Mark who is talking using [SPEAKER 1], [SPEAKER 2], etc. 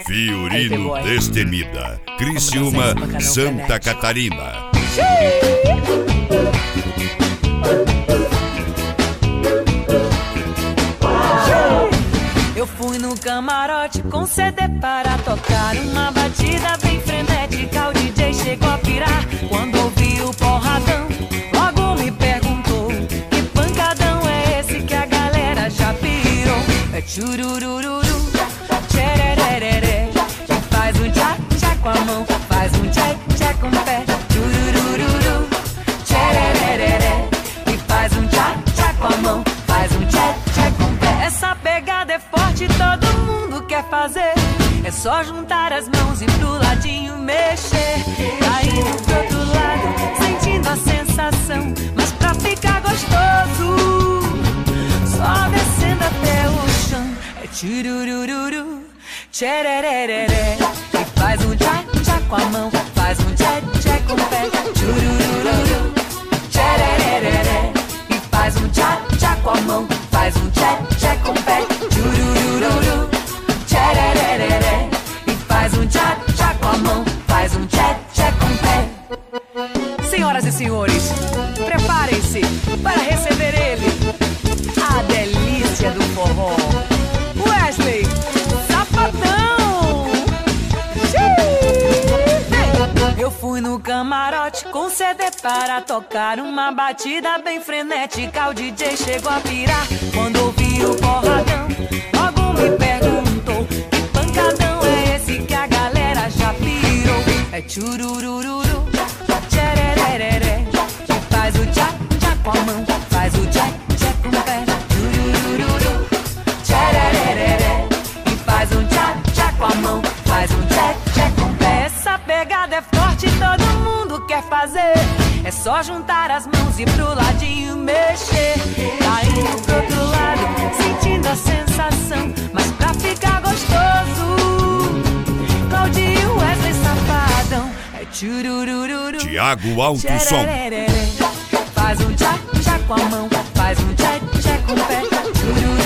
[SPEAKER 1] Fiorino Destemida, Criciúma, Santa Catarina.
[SPEAKER 2] Eu fui no camarote com CD para tocar uma batida bem frenética. O DJ chegou a pirar quando ouviu o porradão. Logo me perguntou: que pancadão é esse que a galera já pirou? É tchururururu, tchererereré. E faz um tchá tchá com a mão, faz um tchá tchá com o pé. Tchururururu, tchererereré. E faz um tchá tchá com a mão, faz um tchá tchá com o pé. Essa pegada é forte, todo mundo quer fazer. É só juntar as mãos e pro ladinho mexer. Caindo pro outro lado, sentindo a sensação. Mas pra ficar gostoso, só descendo até o chão. É tchururururu, tchererereré. E faz um tchá tchá com a mão, faz um tchá tchá com o pé. Tchururururu, tchererereré. E faz um tchá tchá com a mão, faz um tchá tchá com o pé. Tchururururu, tchererereré. E faz um tchá tchá com a mão, faz um tchá tchá com o pé. Senhoras e senhores, preparem-se para receber ele, a delícia do forró, Wesley Safadão. Eu fui no camarote com CD para tocar uma batida bem frenética. O DJ chegou a pirar quando ouviu o porradão. Logo me perguntou: que pancadão é esse que a galera já pirou? É tchururururu, tchererereré. E faz o tchá tchá com a mão, faz o tchá tchá com o pé. Tchururururu, tchererereré. E faz um tchá tchá com a mão, faz um tchá tchá com o pé. Essa pegada é forte, todo mundo quer fazer. É só juntar as mãos e pro ladinho mexer. Caindo pro outro lado, sentindo a sensação. Mas pra ficar gostoso, Claudinho, Wesley Safadão. É tchururururu,
[SPEAKER 1] Tiago Alto Som.
[SPEAKER 2] Faz um tchá tchá com a mão, faz um tchá tchá com o pé. Tchurururu,